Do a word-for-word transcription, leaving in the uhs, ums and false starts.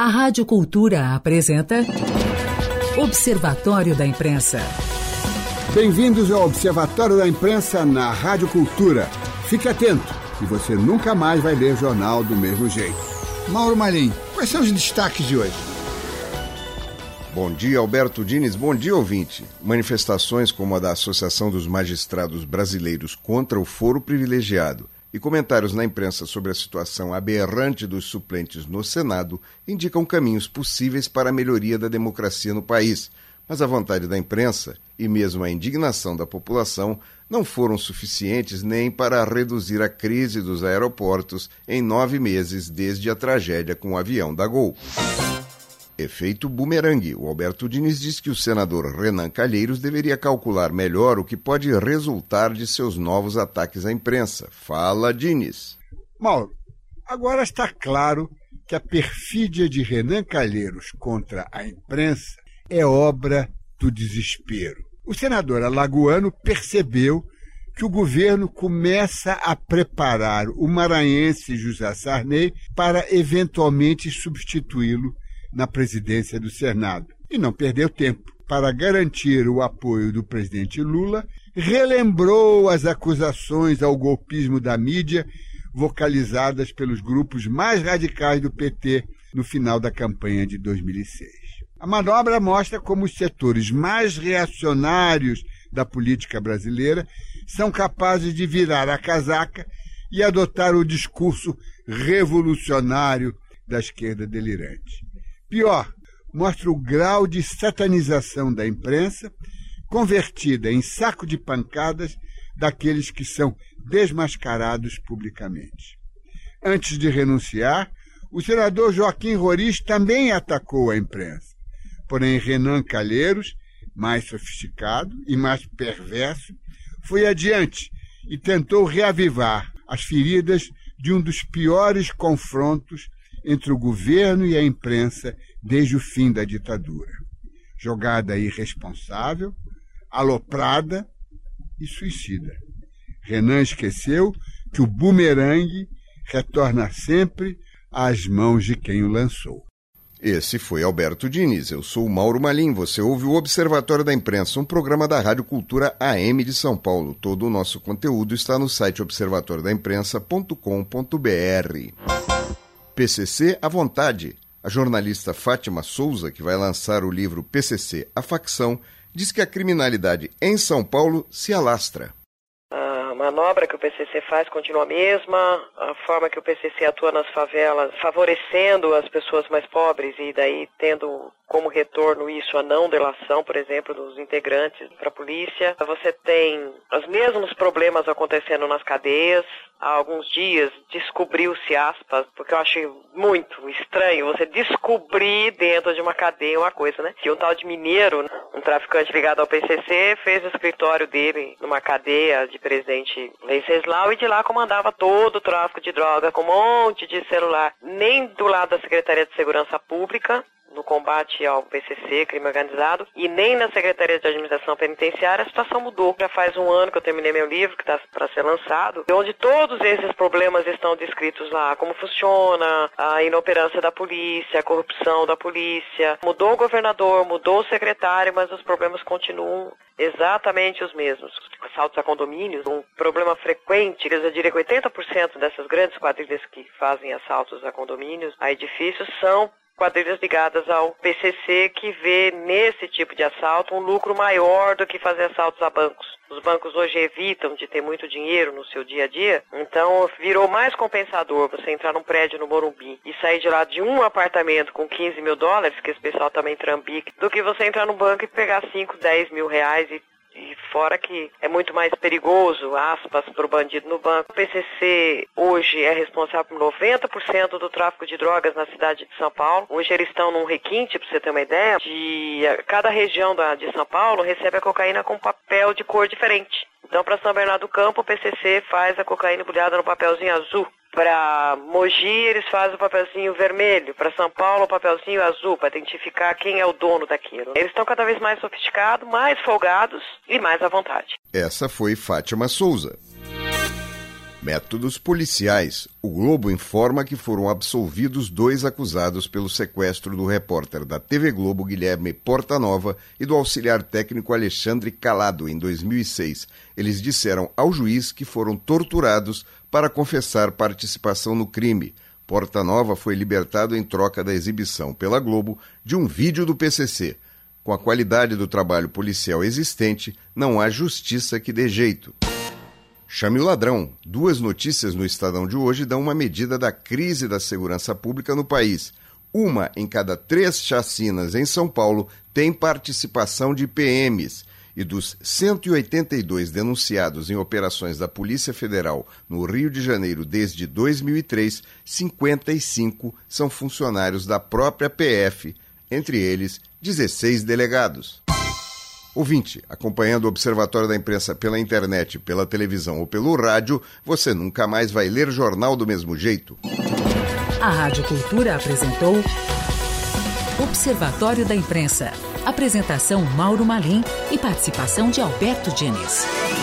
A Rádio Cultura apresenta Observatório da Imprensa. Bem-vindos ao Observatório da Imprensa na Rádio Cultura. Fique atento, que você nunca mais vai ler jornal do mesmo jeito. Mauro Malim, quais são os destaques de hoje? Bom dia, Alberto Diniz. Bom dia, ouvinte. Manifestações como a da Associação dos Magistrados Brasileiros contra o Foro Privilegiado e comentários na imprensa sobre a situação aberrante dos suplentes no Senado indicam caminhos possíveis para a melhoria da democracia no país. Mas a vontade da imprensa e mesmo a indignação da população não foram suficientes nem para reduzir a crise dos aeroportos em nove meses desde a tragédia com o avião da Gol. Efeito bumerangue. O Alberto Diniz diz que o senador Renan Calheiros deveria calcular melhor o que pode resultar de seus novos ataques à imprensa. Fala, Diniz. Mauro, agora está claro que a perfídia de Renan Calheiros contra a imprensa é obra do desespero. O senador alagoano percebeu que o governo começa a preparar o maranhense José Sarney para eventualmente substituí-lo na presidência do Senado. E não perdeu tempo. Para garantir o apoio do presidente Lula, relembrou as acusações ao golpismo da mídia vocalizadas pelos grupos mais radicais do P T no final da campanha de dois mil e seis. A manobra mostra como os setores mais reacionários da política brasileira são capazes de virar a casaca e adotar o discurso revolucionário da esquerda delirante. Pior, mostra o grau de satanização da imprensa, convertida em saco de pancadas daqueles que são desmascarados publicamente. Antes de renunciar, o senador Joaquim Roriz também atacou a imprensa. Porém, Renan Calheiros, mais sofisticado e mais perverso, foi adiante e tentou reavivar as feridas de um dos piores confrontos entre o governo e a imprensa desde o fim da ditadura. Jogada irresponsável, aloprada e suicida. Renan esqueceu que o bumerangue retorna sempre às mãos de quem o lançou. Esse foi Alberto Diniz. Eu sou o Mauro Malim. Você ouve o Observatório da Imprensa, um programa da Rádio Cultura A M de São Paulo. Todo o nosso conteúdo está no site observatório da imprensa ponto com ponto b r. P C C à vontade. A jornalista Fátima Souza, que vai lançar o livro P C C, a facção, diz que a criminalidade em São Paulo se alastra. A manobra que o P C C faz continua a mesma, a forma que o P C C atua nas favelas, favorecendo as pessoas mais pobres e daí tendo como retorno isso a não delação, por exemplo, dos integrantes para a polícia. Você tem os mesmos problemas acontecendo nas cadeias. Há alguns dias descobriu-se, aspas, porque eu achei muito estranho você descobrir dentro de uma cadeia uma coisa, né? Que um tal de Mineiro, um traficante ligado ao P C C, fez o escritório dele numa cadeia de Presidente Venceslau e de lá comandava todo o tráfico de droga com um monte de celular. Nem do lado da Secretaria de Segurança Pública, no combate ao P C C, crime organizado, e nem na Secretaria de Administração Penitenciária a situação mudou. Já faz um ano que eu terminei meu livro, que está para ser lançado, onde todos esses problemas estão descritos lá, como funciona a inoperância da polícia, a corrupção da polícia. Mudou o governador, mudou o secretário, mas os problemas continuam exatamente os mesmos. Assaltos a condomínios, um problema frequente, eu diria que oitenta por cento dessas grandes quadrilhas que fazem assaltos a condomínios, a edifícios, são quadrilhas ligadas ao P C C, que vê nesse tipo de assalto um lucro maior do que fazer assaltos a bancos. Os bancos hoje evitam de ter muito dinheiro no seu dia a dia, então virou mais compensador você entrar num prédio no Morumbi e sair de lá de um apartamento com quinze mil dólares, que esse pessoal também trambica, do que você entrar no banco e pegar cinco, dez mil reais e E fora que é muito mais perigoso, aspas, para o bandido no banco. O P C C hoje é responsável por noventa por cento do tráfico de drogas na cidade de São Paulo. Hoje eles estão num requinte, para você ter uma ideia, de cada região da, de São Paulo recebe a cocaína com papel de cor diferente. Então, para São Bernardo do Campo, o P C C faz a cocaína embrulhada no papelzinho azul. Para Mogi, eles fazem o papelzinho vermelho. Para São Paulo, o papelzinho azul, para identificar quem é o dono daquilo. Eles estão cada vez mais sofisticados, mais folgados e mais à vontade. Essa foi Fátima Souza. Métodos policiais. O Globo informa que foram absolvidos dois acusados pelo sequestro do repórter da T V Globo, Guilherme Portanova, e do auxiliar técnico Alexandre Calado, em dois mil e seis. Eles disseram ao juiz que foram torturados para confessar participação no crime. Portanova foi libertado em troca da exibição pela Globo de um vídeo do P C C. Com a qualidade do trabalho policial existente, não há justiça que dê jeito. Chame o ladrão. Duas notícias no Estadão de hoje dão uma medida da crise da segurança pública no país. Uma em cada três chacinas em São Paulo tem participação de P Ms. E dos cento e oitenta e dois denunciados em operações da Polícia Federal no Rio de Janeiro desde dois mil e três, cinquenta e cinco são funcionários da própria P F, entre eles dezesseis delegados. Ouvinte, acompanhando o Observatório da Imprensa pela internet, pela televisão ou pelo rádio, você nunca mais vai ler jornal do mesmo jeito. A Rádio Cultura apresentou Observatório da Imprensa. Apresentação Mauro Malim e participação de Alberto Diniz.